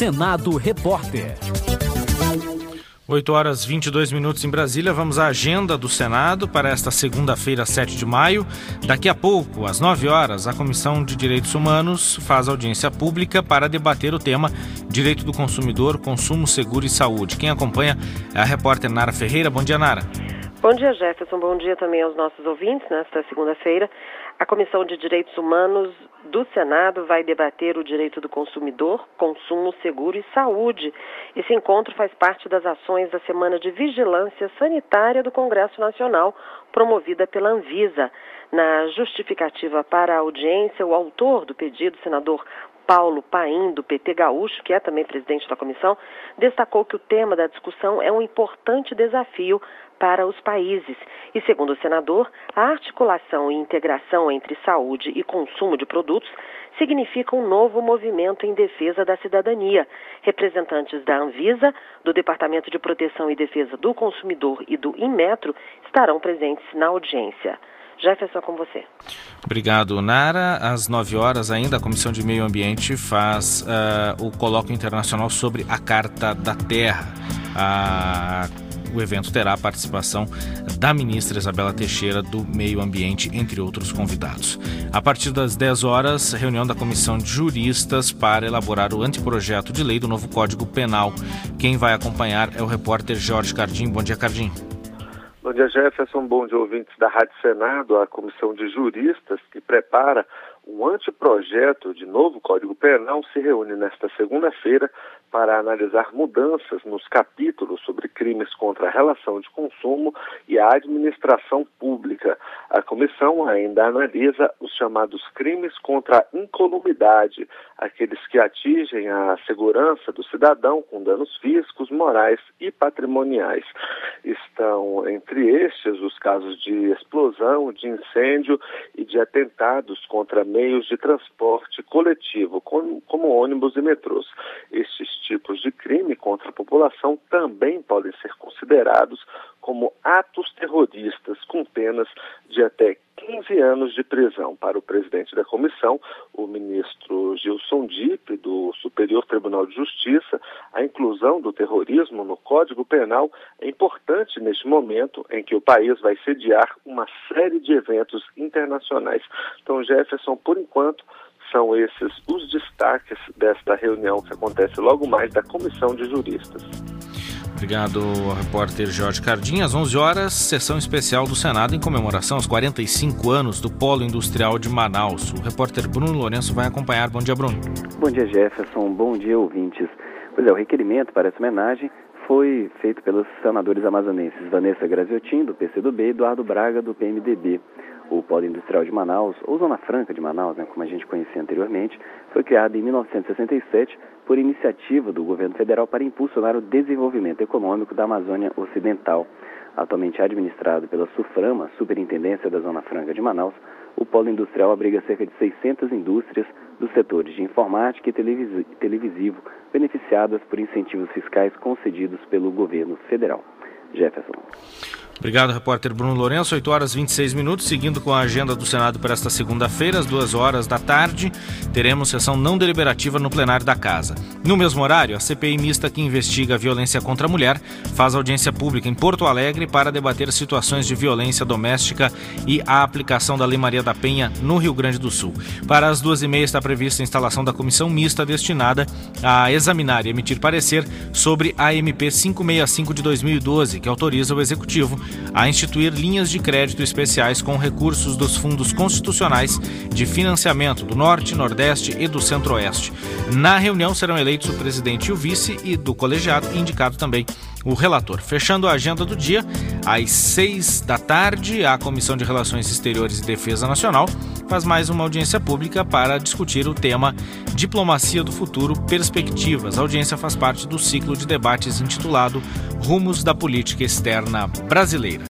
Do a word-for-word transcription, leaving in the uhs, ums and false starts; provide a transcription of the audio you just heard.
Senado Repórter. oito horas e vinte e dois minutos em Brasília. Vamos à agenda do Senado para esta segunda-feira, sete de maio. Daqui a pouco, às nove horas, a Comissão de Direitos Humanos faz audiência pública para debater o tema Direito do Consumidor, Consumo Seguro e Saúde. Quem acompanha é a repórter Nara Ferreira. Bom dia, Nara. Bom dia, Jefferson. Bom dia também aos nossos ouvintes. Nesta segunda-feira, a Comissão de Direitos Humanos do Senado vai debater o direito do consumidor, consumo seguro e saúde. Esse encontro faz parte das ações da Semana de Vigilância Sanitária do Congresso Nacional, promovida pela Anvisa. Na justificativa para a audiência, o autor do pedido, senador Paulo Paim, do P T Gaúcho, que é também presidente da comissão, destacou que o tema da discussão é um importante desafio para os países. E, segundo o senador, a articulação e integração entre saúde e consumo de produtos significa um novo movimento em defesa da cidadania. Representantes da Anvisa, do Departamento de Proteção e Defesa do Consumidor e do Inmetro estarão presentes na audiência. Jefferson, com você. Obrigado, Nara. Às nove horas ainda, a Comissão de Meio Ambiente faz uh, o colóquio internacional sobre a Carta da Terra. A... O evento terá a participação da ministra Isabela Teixeira do Meio Ambiente, entre outros convidados. A partir das dez horas, reunião da Comissão de Juristas para elaborar o anteprojeto de lei do novo Código Penal. Quem vai acompanhar é o repórter Jorge Cardim. Bom dia, Cardim. Bom dia, Jefferson. Bom dia, ouvintes da Rádio Senado. A Comissão de Juristas, que prepara um anteprojeto de novo Código Penal, se reúne nesta segunda-feira para analisar mudanças nos capítulos sobre crimes contra a relação de consumo e a administração pública. A comissão ainda analisa os chamados crimes contra a incolumidade, aqueles que atingem a segurança do cidadão com danos físicos, morais e patrimoniais. Estão entre estes os casos de explosão, de incêndio e de atentados contra meios de transporte coletivo, como, como ônibus e metrôs. Estes tipos de crime contra a população também podem ser considerados como atos terroristas, com penas de até quinze anos de prisão. Para o presidente da comissão, o ministro Gilson Dipp, do Superior Tribunal de Justiça, a inclusão do terrorismo no Código Penal é importante neste momento em que o país vai sediar uma série de eventos internacionais. Então, Jefferson, por enquanto, são esses os destaques desta reunião que acontece logo mais da Comissão de Juristas. Obrigado ao repórter Jorge Cardim. Às onze horas, sessão especial do Senado em comemoração aos quarenta e cinco anos do Polo Industrial de Manaus. O repórter Bruno Lourenço vai acompanhar. Bom dia, Bruno. Bom dia, Jefferson. Bom dia, ouvintes. Pois é, o requerimento para essa homenagem foi feito pelos senadores amazonenses Vanessa Graziotin, do P C do B, e Eduardo Braga, do P M D B. O Polo Industrial de Manaus, ou Zona Franca de Manaus, né, como a gente conhecia anteriormente, foi criado em mil novecentos e sessenta e sete por iniciativa do governo federal para impulsionar o desenvolvimento econômico da Amazônia Ocidental. Atualmente administrado pela SUFRAMA, Superintendência da Zona Franca de Manaus, o Polo Industrial abriga cerca de seiscentas indústrias dos setores de informática e televisi- televisivo, beneficiadas por incentivos fiscais concedidos pelo governo federal. Jefferson. Obrigado, repórter Bruno Lourenço. oito horas e vinte e seis minutos, seguindo com a agenda do Senado para esta segunda-feira, às duas horas da tarde, teremos sessão não deliberativa no plenário da Casa. No mesmo horário, a C P I mista que investiga a violência contra a mulher faz audiência pública em Porto Alegre para debater situações de violência doméstica e a aplicação da Lei Maria da Penha no Rio Grande do Sul. Para as duas e meia está prevista a instalação da comissão mista destinada a examinar e emitir parecer sobre a M P quinhentos e sessenta e cinco de dois mil e doze, que autoriza o Executivo a instituir linhas de crédito especiais com recursos dos fundos constitucionais de financiamento do Norte, Nordeste e do Centro-Oeste. Na reunião serão eleitos o presidente e o vice e do colegiado, e indicado também o relator. Fechando a agenda do dia, às seis da tarde, a Comissão de Relações Exteriores e Defesa Nacional faz mais uma audiência pública para discutir o tema Diplomacia do Futuro, Perspectivas. A audiência faz parte do ciclo de debates intitulado Rumos da Política Externa Brasileira.